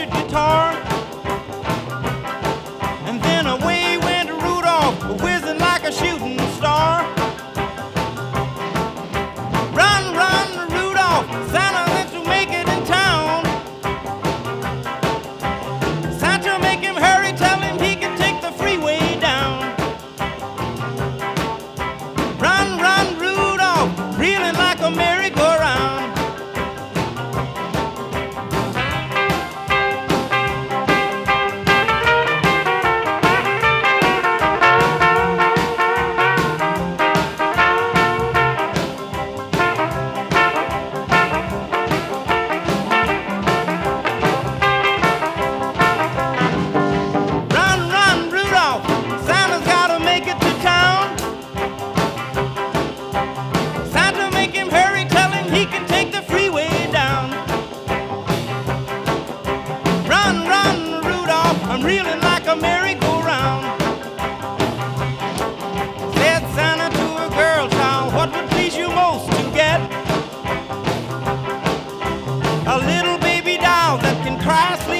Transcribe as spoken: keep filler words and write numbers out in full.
electric guitar. And then away went Rudolph, whizzing like a shooting star. Run, run, Rudolph, Santa wants to make it in town. Santa, make him hurry, tell him he can take the freeway down. Run, run, Rudolph, reeling like a merry-go-round. He can take the freeway down. Run, run, Rudolph, I'm reeling like a merry-go-round. Said Santa to a girl child, what would please you most to get? A little baby doll that can cry so